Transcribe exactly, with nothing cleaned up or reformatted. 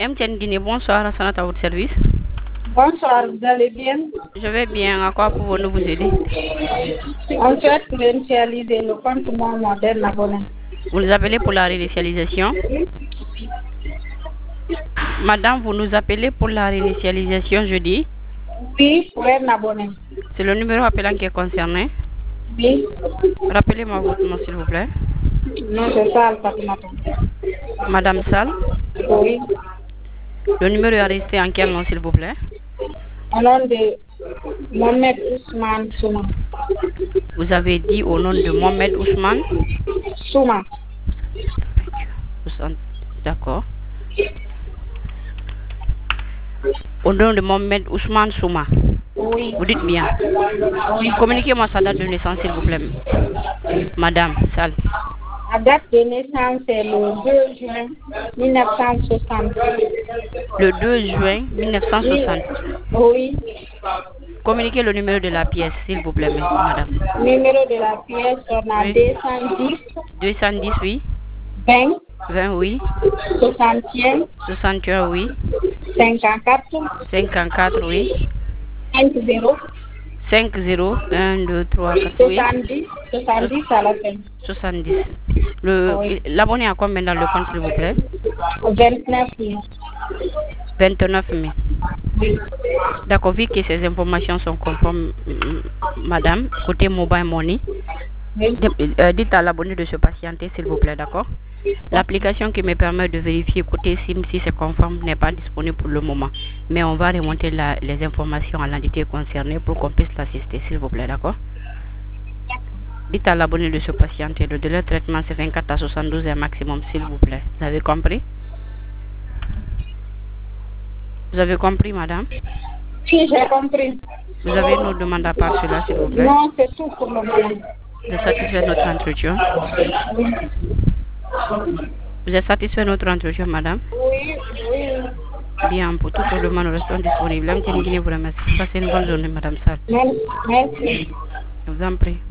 M T N Guinée, bonsoir, à à votre service. Bonsoir, vous allez bien? Je vais bien, à quoi pouvons-nous vous aider? On souhaite réinitialiser le compte Mon Moderne abonné. Vous nous appelez pour la réinitialisation? Madame, vous nous appelez pour la réinitialisation jeudi? Oui, pour un abonné. C'est le numéro appelant qui est concerné? Oui. Rappelez-moi votre nom, s'il vous plaît. Non, c'est ça, Fatimata. Madame Sall? Oui. Le numéro est resté en quel nom, s'il vous plaît? Au nom de Mohamed Ousmane Souma. Vous avez dit au nom de Mohamed Ousmane Souma. D'accord. Au nom de Mohamed Ousmane Souma. Oui. Vous dites bien. Oui. Communiquez-moi sa date de naissance, s'il vous plaît. Madame Sall. La date de naissance est le deux juin mille neuf cent soixante. Le deux juin mille neuf cent soixante. Oui. Communiquez le numéro de la pièce, s'il vous plaît, madame. Numéro de la pièce, on a Oui. deux cent dix. deux cent dix, oui. vingt. vingt, oui. soixante et un. soixante et un, oui. cinquante-quatre. cinquante-quatre, oui. cinq zéro. cinq zéro, un, deux, trois, quatre, oui. soixante-dix. soixante-dix à la fin. soixante-dix. Le, Oui. L'abonné a combien dans le compte, s'il vous plaît? vingt-neuf mille. vingt-neuf mille. Oui. D'accord, vu que ces informations sont conformes, madame, côté mobile money, Oui. euh, dites à l'abonné de se patienter, s'il vous plaît, d'accord? L'application qui me permet de vérifier côté SIM si c'est conforme n'est pas disponible pour le moment. Mais on va remonter la, les informations à l'entité concernée pour qu'on puisse l'assister, s'il vous plaît, d'accord? Dites à l'abonné de se patienter. Le délai de traitement, c'est vingt-quatre à soixante-douze heures maximum, s'il vous plaît. Vous avez compris? Vous avez compris, madame? Oui, j'ai compris. Vous avez une autre demande à part cela, s'il vous plaît? Non, c'est tout pour le moment. Vous êtes satisfait de notre entretien? Oui. Vous êtes satisfait de notre entretien, madame? Oui, oui. Bien, pour toute autre demande, nous restons disponibles. M T N Guinée vous remercie. Passez une bonne journée, madame Sall. Merci. Je vous en prie.